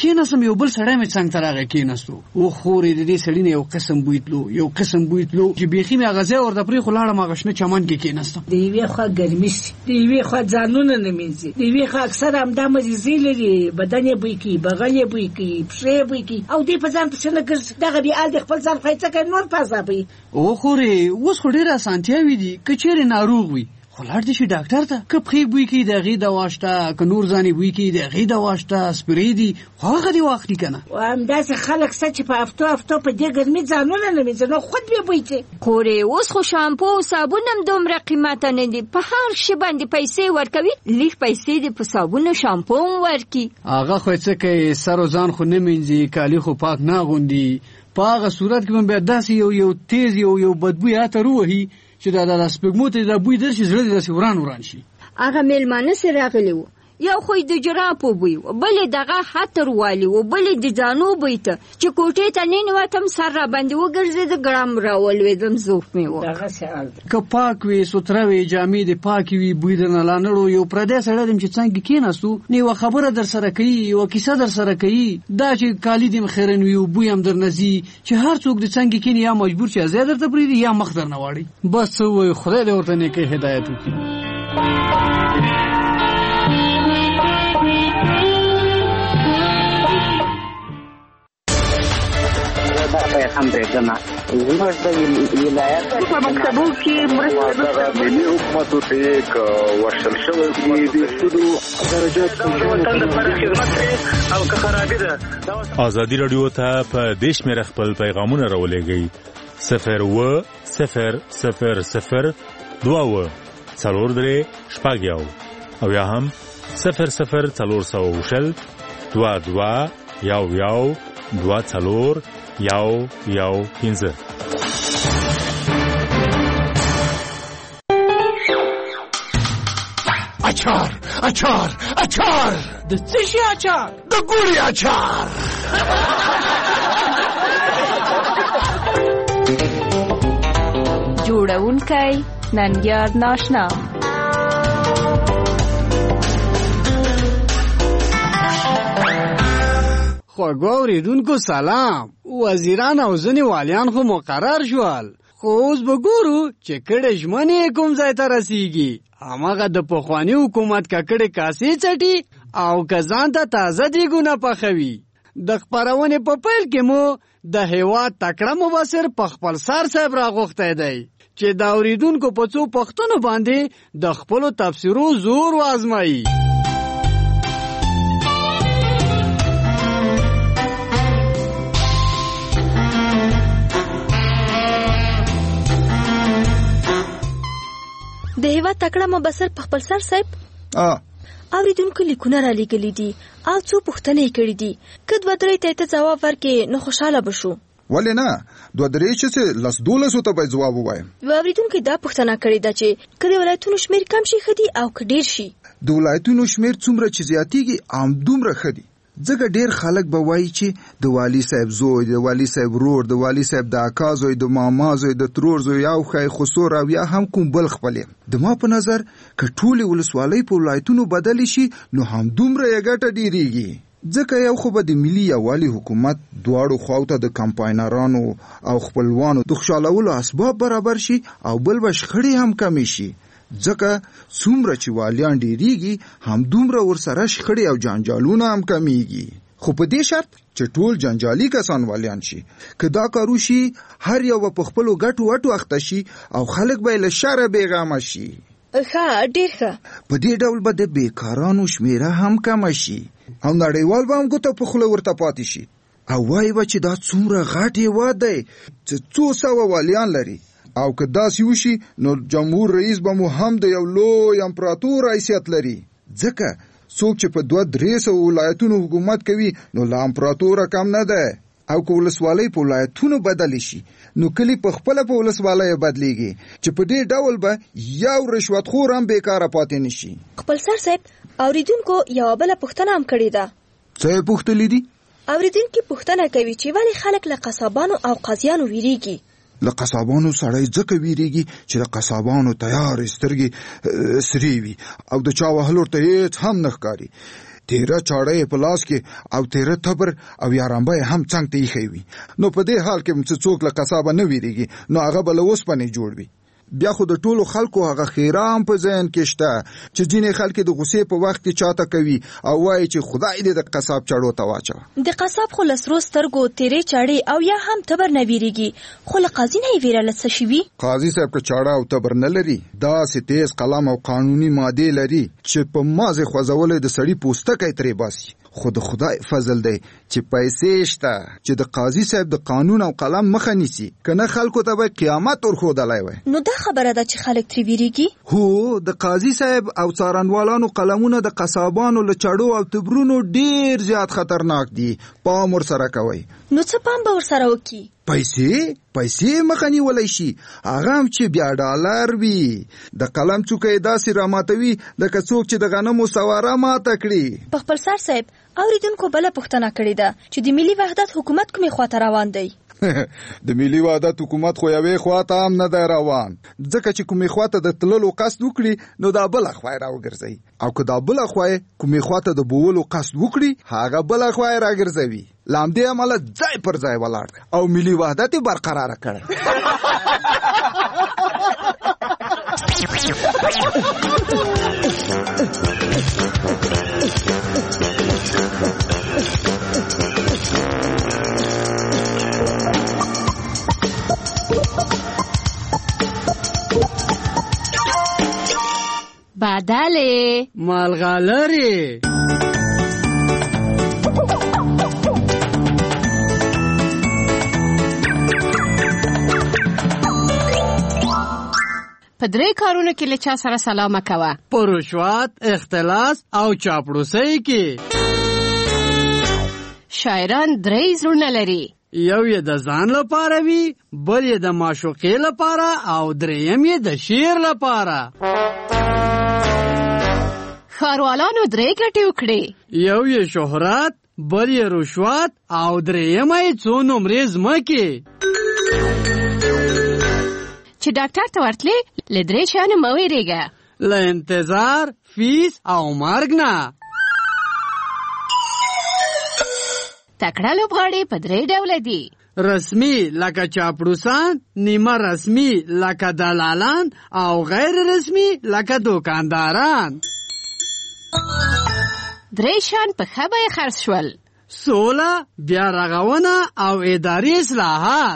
کېناستم، یو بل سړی مې څنګ ته راغی کېناستو. و خورې د دې سړي نه یو قسم بوی تلو چې بیخي مې هغه ځای ورته پرېښو، لاړم هغه شنه چمن کې کېناستم. د یوې خوا ګرمي شي، د یوې خوا ځانونه نه مینځي، د یوې خوا اکثر همدا مزیزې لري، بدن یې بوی کوي، بغل یې بوی کوي، پښې یې بوی کوي، او دې په ځان پسې نه ګرځي. دغه بې حال د خپل ځان ښایسته کوي، نور په عذابوي. و خورې اوس خو ډېرې اسانتیاوې دي، که چېرې ناروغ وي خو لاړ دې شي ډاکټر ته. که پښې بوی کوي د هغې دوا شته، که نور ځانې بوی کوي د هغې دوا شته، سپرې دي، خو هغه دې واخلي که نه. همداسې خلک شته چې په هفتو په دې ګرمي ځانونه نه مینځي، نو خود بې بوی کوي. خورې اوس خو شامپو او صابون هم دومره قیمته نه دي، په هر شي باندې پیسې ورکوي، لږ پیسې دې په صابون او شامپو هم ورکي. هغه خو څه کوي، سر و ځان خو نه مینځي، کالي خو پاک نه اغوندي. په هغه صورت کې به بیا داسې یو تیز یو بدبوی عطر ووهي چې دا سپږمو ته دا بوی درشي، زړه دې داسې وران شي. هغه میلمانه سره راغلی و، یو خو د جرابو بوی و، بل دغه عطر والی و، بل د ځانو بوی ته چې کوټې ته ننوتم سر را باندې وګرځېده، ګړم راولوېدم، زوف مې و. دغسې حال ده. که پاک وي، سوتره وي، جامې دې پاکې وي، بوی درنه لانړو، یو پردی سړی دم چې څنګه کېناستو نو یوه خبره در سره کوي، یوه کیسه در سره کوي، دا چې کالي دې خیرن وي او بوی هم درنه ځي، چې هر څوک دې څنګه کېني یا مجبور چې ځای درته پرېږدي یا مخ درنه واړي. بس څه ووایو، خدای دې ورته نیکۍ هدایت وکړي. هم برېږدمه زموږ د ولایت په مکتبو کې مرسته ملي حکومتو ته یک ورشل شوی د سودو درجات او که خرابې ده. ازادي رادیو ته په دې شمېره خپل پیغامونه راولېږئ 01000 22 شپږ او یا هم 00420 22 22 15. اچار د څه شي اچار؟ د ګوړې اچار. جوړونکی ننګیار ناشنا. خوږو اوریدونکو سلام. وزیران او ځینې والیان خو مقرر شول، خو اوس به ګورو چې کډې ژمنې کوم ځای ته رسیږي. هماغه د پخواني حکومت ککړې کاسې چټي او که ځان ته تازه دیګونه پخوي. د خپرونې په پیل کې مو د هېواد تکړه مبصر په خپل سر صاحب راغوښتی دی چې د اوریدونکو په څو پوښتنو باندې د خپلو تفسیرو زور وازمایي. د هېواد تکړه مبصر په خپل سر صاحب اوریدونکو لیکونه را لېږلي دي او څو پوښتنې کړي دي. که دوه درې ته ځواب ورکړې نو خوشحاله به شو. ولې نه، دوه درې چې 12 ته به ځواب ووایم. اوریدونکو دا پوښتنه کړې ده چې که د ولایتونو شمېر کم شي ښه دي او که ډېر شي؟ د ولایتونو شمېر څومره چې زیاتېږي همدومره ښه دي، ځکه ډېر خلک به وایي چې د والي صاحب زوی، د والي صاحب ورور، د والي صاحب د اکا زوی، د ماما زوی، د ترور زوی او ښایي خسور او یا هم کوم بل خپل یم. د ما په نظر که ټولې ولسوالۍ په ولایتونو بدلې شي نو همدومره یې ګټه ډېرېږي، ځکه یو خو به د ملي یووالي حکومت دواړو خواو ته د کمپاینرانو او خپلوانو د خوشحالولو اسباب برابر شي او بل به شخړې هم کمې شي، ځکه څومره چې والیان ډېریږي همدومره ورسره شخړې او جنجالونه هم کمیږي. خو په دې شرط چې ټول جنجالي کسان والیان شي. که دا کار وشي هر یو به په خپلو ګټو وټو اخته شي او خلک به یې له شره بېغمه شي. ښه، ډېر ښه. په دې ډول به د بېکارانو شمېره هم کمه شي او نړیوال به هم ګوته په خوله ورته پاتې شي او وایي به چې دا څومره غټ هېواد دی چې 200 والیان لري. او که داسې وشي نو جمهور رئیس به مو هم د یو لوی امپراتور حیثیت لري، ځکه څوک چې په 200-300 ولایتونو حکومت کوي نو له امپراتوره کم نه ده. او که ولسوالۍ په ولایتونو بدلې شي نو کلی په خپله په ولسوالۍ بدلېږي، چې په دې ډول به یو رشوتخور هم بیکاره پاتې نشي. خپل سر صاحب اوریدونکو یوه بله پوښتنه هم کړې ده. څه یې پوښتلي دي؟ اوریدونکي پوښتنه کوي چې ولې خلک له قصابانو او قاضیانو ویریږي؟ له قصابانو سړی ځکه ویریږي چې د قصابانو تیارې سترګې سرې وي او د چا وهلو ته هېڅ هم نه ښکاري. تیره چاړه په لاس کې او تیره تبر او یارانبه هم څنګ ته ایښی وي. نو په دې حال کې څوک له قصابه نه ویریږي، نو هغه به له اوسپنې جوړ وي. بیا خو د ټولو خلکو هغه خیرام په ذهن کې شته چې ځینې خلک د غصې په وخت کې چاته کوي او وایي چې خدای دې د قصاب چاړو ته واچوه. د قصاب خو له سرو سترګو تیرې چاړې او یا هم تبر نه ویریږي، خو له قاضي نه یې ویره له څه شي وي؟ قاضي صاحب که چاړه او تبر نه لري، داسې تیز قلم او قانوني مادې لري چې په مازې خوځولی د سړي پوستکی ترې باسي. خو د خدای فضل دی چې پیسې شته چې د قاضي صاحب د قانون او قلم مخه نیسي، که نه خلکو ته به قیامت ورښودلی وی. نو دا خبره ده چې خلک ترې ویریږي؟ هو، د قاضي صاحب او څارنوالانو قلمونه د قصابانو له چړو او تبرونو ډیر زیات خطرناک دي. پام ورسره کوئ. نو څه پام به ورسره وکړي؟ پیسې مخه نیولی شي، هغه هم چې بیا ډالر وي. د قلم څوکه یې داسې راماتوي لکه څوک چې د غنمو سواره ماته کړي. په خپلسر صاحب اوریدونکو بله پوښتنه کړې ده چې د ملي وحدت حکومت کومې خواته روان دی؟ د ملي وحدت حکومت خو یوې خواته هم نه دی روان، ځکه چې کومې خواته د تللو قصد وکړي نو دا بله خوا یې راوګرځوي، او که دا بله خوا یې کومې خواته د بوولو قصد وکړي هغه بله خوا یې راګرځوي. له همدې امله ځای پر ځای ولاړ دی او ملي وحدت یې برقراره کړی. بدله مالغالری په درې کارونو کې له چا سره سلام کوه: په رشوت، اختلاس او چاپلوسۍ کې. شاعران درې زړونه لري، یو یې د ځان لپاره وي، بل یې د معشوقې لپاره او دریم یې د شعر لپاره. ښاروالانو درې ګټې وکړې: یو یې شهرت، بل یې رشوت او دریمه یې څو نمرې ځمکې. چې ډاکټر ته ورتلې له درې شیانو مه ویرېږه: له انتظار، فیس او مرګ نه. تکړه لوبغاړي په درې ډوله دي: رسمي لکه چاپلوسان، نیمه رسمي لکه دلالان او غیر رسمي لکه دوکانداران. درې شیان په ښه بیه خرڅ شول: سوله، بیا رغونه او اداري اصلاحات.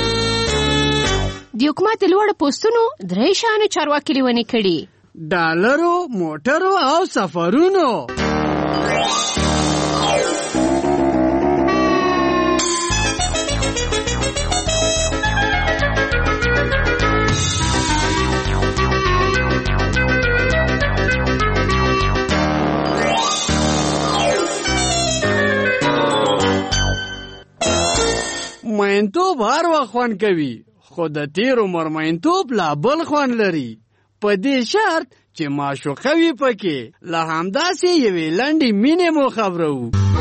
د حکومت د لوړو پوستونو درې شیانو چارواکي لیونې کړي: ډالرو، موټرو او سفرونو. مینتوب هر وخت خوند کوي، خو د تیر عمر مینتوب لا بل خوند لري، په دې شرط چې معشوقه وي پکې. له همداسې یوې لنډې مینې مو خبرو.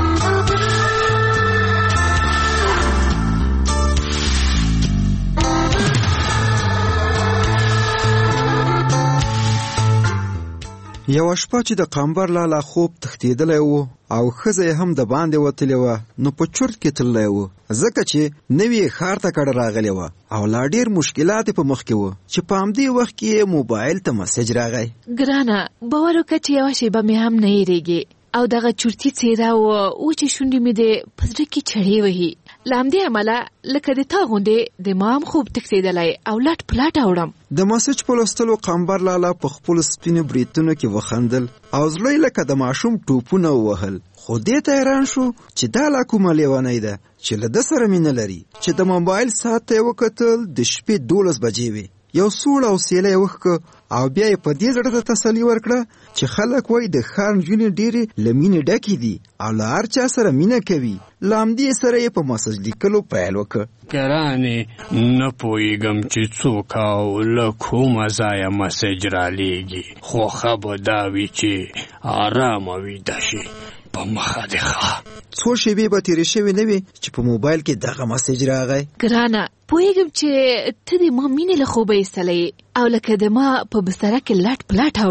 یو شپه چې د قمبر لالا خوب تښتېدلی و او ښځه هم د باندې وتلې وه، نو په چورت کې تللی و، ځکه چې نوې ښار ته کډه راغلی وه او لا ډېر مشکلات په مخ کې وه چې په همدې وخت کې یې موبایل ته مسیج راغی: ګرانه، باور وکړه چې یوه شېبه مې هم نه هېرېږي او دغه چورتي څېره و چې شونډې مې د په زړه کې چړې وهي. له همدې امله لکه د تا غوندې د ما هم خوب تښتېدلی او لټ پلټ اوړم. د مسیج په لوستلو قمبر لالا په خپلو سپینو بریتونو کې وخندل او زړه یې لکه د ماشوم ټوپونه ووهل. خو دې ته حیران شو چې دا لا کومه لیونۍ ده چې له ده سره مینه لري. چې د موبایل ساعت ته یې وکتل، د شپې 12 بجې وې. یو سوړ او سیلی یې وښکه او بیا یې په دې زړه ته تسلي ورکړه چې خلک وایي د ښار نجونې ډېرې له مینې ډکې دي او له هر چا سره مینه کوي. له همدې سره یې په مسج لیکلو پیل وکړ: ګرانې، نه پوهېږم چې څوک او له کومه ځایه مسج رالیږي، خو ښه به دا وي چې ارامه ویده شي. په مخه دې ښه. څو شېبې به تېرې شوې نه وې چې په موبایل کې دغه مسیج راغی: ګرانه، پوهېږم چې ته د ما مینې له خوبه ایستلی او لکه د ما په بستره کې لټ پلټ اوړې.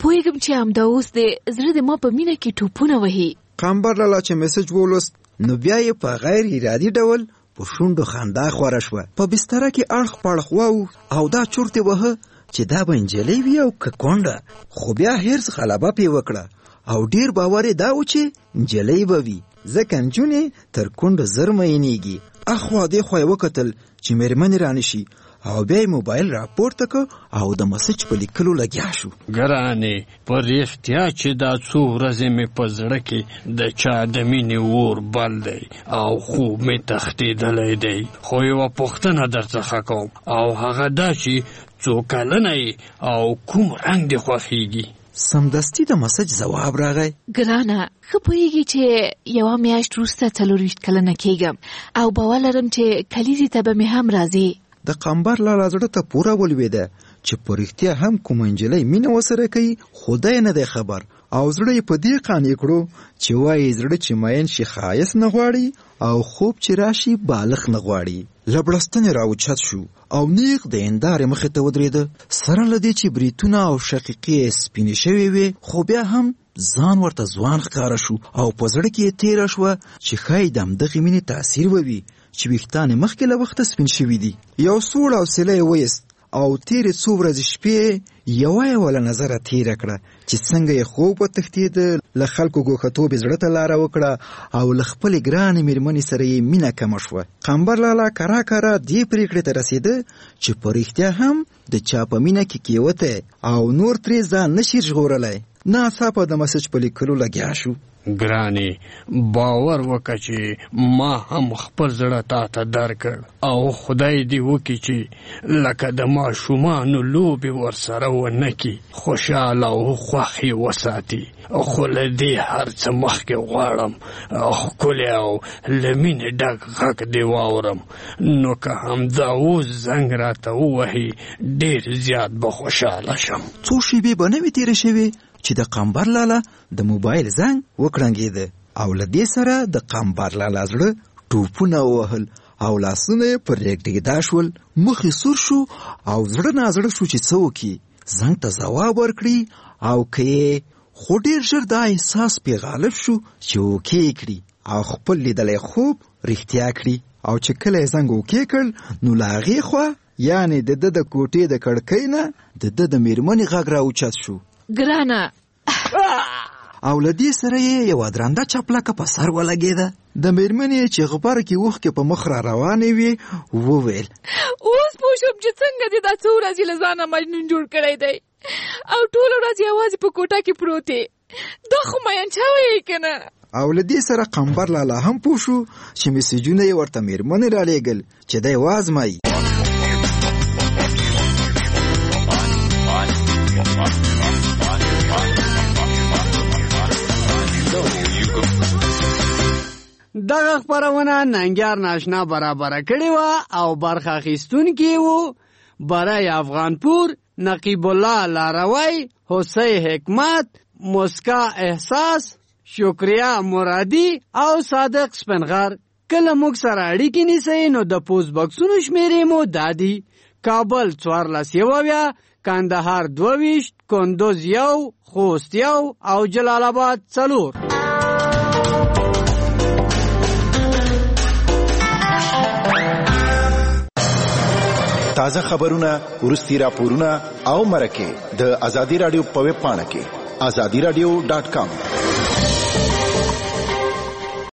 پوهېږم چې همدا اوس د زړه د ما په مینه کې ټوپونه وهي. قمبر لالا چې میسج ولوست نو بیا یې په غیر ارادي ډول په شونډو خندا خوره شوه. په بستره کې اړخ پړخ واو او دا چورتې وهه چې دا به نجلۍ وي او که کونډه. خو بیا هرڅ غلبه پې وکړه او ډیر باور یې دا و چې نجلۍ به وي، ځکه نجونې تر کونډو زر مینېږي. اخوا دېخوا یې وکتل چې مېرمنې رانشي او بیا یې موبایل راپورته که او د مسج په لیکلو لګیا شو. ګرانې په رښتیا چې دا څو ورځې مې په زړه کې د چا د مینې اور بل دی او خوب مې تښتېدلی دی، خو یوه پوښتنه درڅخه کوم او هغه دا چې څو کلنه یې او کوم رنګ دې خوښېږي؟ سمدستي د مسج ځواب راغی. ګرانه ښه پوهېږي چې یوه میاشت وروسته 24 کلنه کېږم او باور لرم چې کلیزې ته به مې هم راځي. د قمبر لالا زړه ته پوره ولوېده چې په رښتیا هم کومه نجلۍ مینه ورسره کوي، خدای نه دی خبر. او زړه یې په دې قانع کړو چې وایي زړه چې مین شي ښایست نه غواړي او خوب چې راشي بالغ نه غواړي. له بړستنې راوچت شو او نیغ د هندارې مخې ته ودرېده. سره له دې چې بریتونه او شقیقې سپینې شوې وې، خو بیا هم ځان ورته ځوان ښکاره شو او په زړه کې یې تېره شوه چې ښایي د همدغې مینې تاثیر ووي چې ویښتان یې مخکې له وخته سپین شوي دي. یو سوړ حوصله یې ویست او تیرې څو ورځې شپې یوه یې وله نظره تېره کړه چې څنګه یې خوب وتښتېده. له خلکو ګوښتوب یې زړه ته لاره وکړه او له خپلې ګرانې مېرمنې سره یې مینه کمه شوه. قمبر لالا کرا کرا دې پرېکړې ته رسېده چې په رښتیا هم د چا په مینه کې کېوتی او نور ترې ځان نشي ژغورلی. ناڅاپه د مسج په لیکلو لګیا شو. ګرانې باور وکړه چې ما هم خپل زړه تا ته درکړ او خدای دې وکړي چې لکه د ماشومانو لوبې ورسره ونه کړي، خوشحاله او خوښ یې وساتي. خو له دې هر څه مخکې غواړم ښکلی او له مینې ډک غږ دې واورم، نو که همدا اوس زنګ راته ووهي ډېر زیات به خوشحاله شم. څو شېبې به نه وي تېرې شوې چې د قمبر لالا د موبایل زنګ وکړنګېده او له دې سره د قمبر لالا زړه ټوپونه ووهل او لاسونه یې پر رېږدېدا شول. مخ یې سور شو او زړه نازړه شو چې څه وکړي، زنګ ته ځواب ورکړي او که یې، خو ډېر ژر دا احساس پې غالب شو چې اوکې یې کړي او خپل لیدلی خوب رښتیا کړي. او چې کله یې زنګ اوکې کړ نو له هغې خوا یعنې د ده د کوټې د کړکۍ نه د ده د مېرمنې غږ راوچت شو. ګرانه او له دې سره یې یوه درنده چپلکه په سر ولګېده. د مېرمنې چې غبرګې اوښکې په مخ را روانې وې وویل اوس پوه شوم چې څنګه دې دا څو ورځې له ځانه مجنون جوړ کړی دی او ټوله ورځ یوازې په کوټه کې پروت یې. دا خو مین شوی یې که نه؟ او له دې سره قمبر لالا هم پوه شو چې میسجونه یې ورته مېرمنې رالېږل چې دی وازمایي. دغه خپرونه ننګیار ناشنا برابره کړې وه او برخه اخیستونکي وو برای افغانپور، نقیب الله لاروی، حسی حکمت، مسکا احساس، شکریا مرادی او صادق سپنغر. کله موږ سره اړیکې نیسئ نو د پوسټ بکسونو شمیرې مو دا دي: کابل 1470، کندهار 22، کندوز 1، خوست 1 او جلال آباد 4. تازه خبرونه، ورستي راپورونه او مرکه د ازادي رادیو په ویب پاڼه کې azadiradio.com